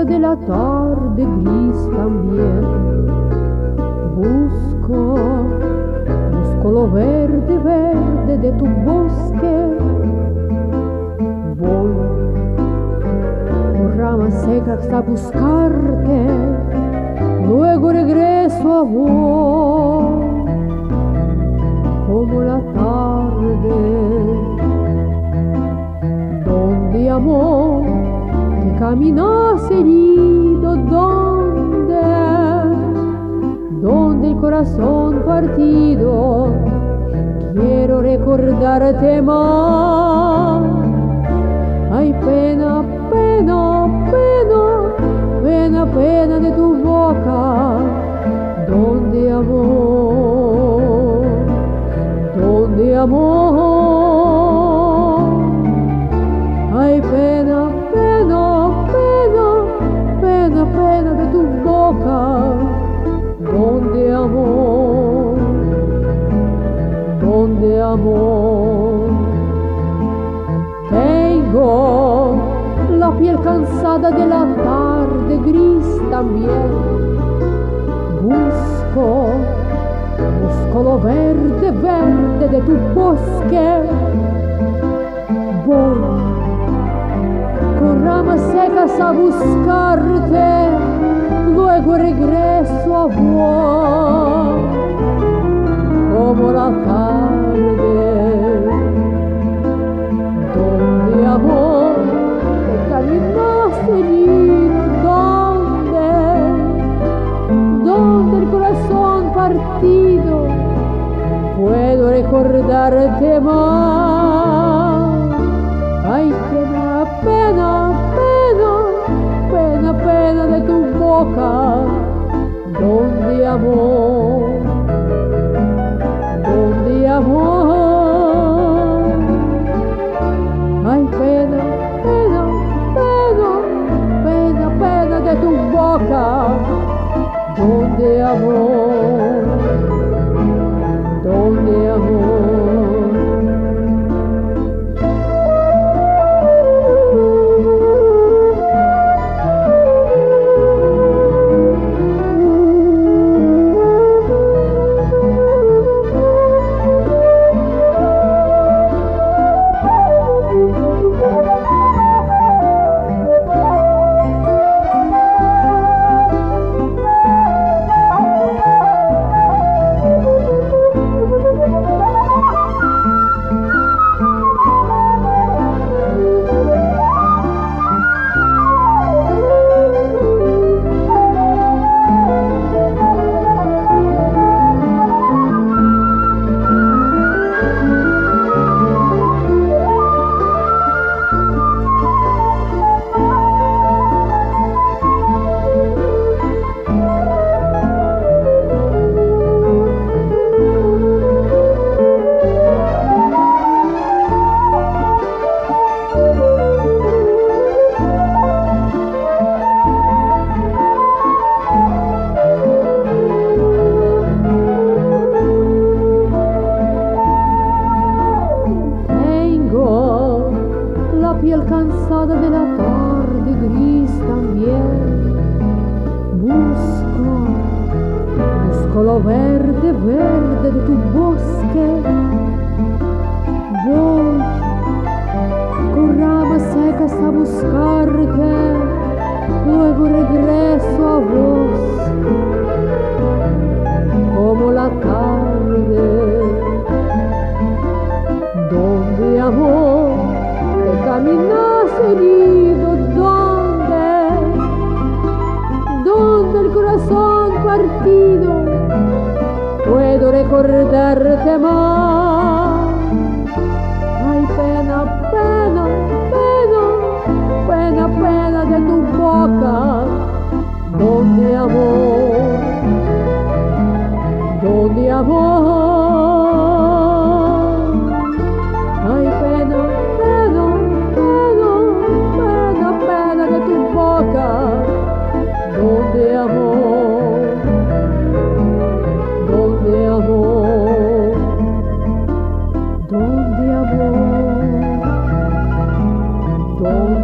de la tarde gris también. Busco lo verde, verde de tu bosque. Voy por ramas secas a buscarte, luego regreso a vos como la tarde, donde amor que caminas herido, donde el corazón partido quiero recordarte más. Ay, pena, pena, pena, pena, pena de tu boca, donde amor, donde amor. Ay, pena, pena, pena, pena, pena de tu boca, donde amor, donde amor. Tengo la piel cansada de la tarde gris también. Busco lo verde, verde de tu bosque. Voy con ramas secas a buscarte, luego regreso a vos como la tarde, donde amor te caminas herido, donde el corazón partido puedo recordarte más. Ay, pena, pena, pena, pena, pena de tu boca, donde amor, donde amor. Ay, pena, pena, pena, pena, pena de tu boca, donde amor, donde amor. Piel cansada de la tarde gris también. Busco lo verde, verde de tu bosque. Voy con ramas secas a buscarte, luego regreso a vos como la tarde, donde amor caminas herido, donde el corazón partido puedo recordarte más. Ay, pena, pena, pena, pena, pena de tu boca, donde amor, donde amor. Ay, pena, pena, pena, pena, pena de tu boca, donde amor, donde amor, donde amor, donde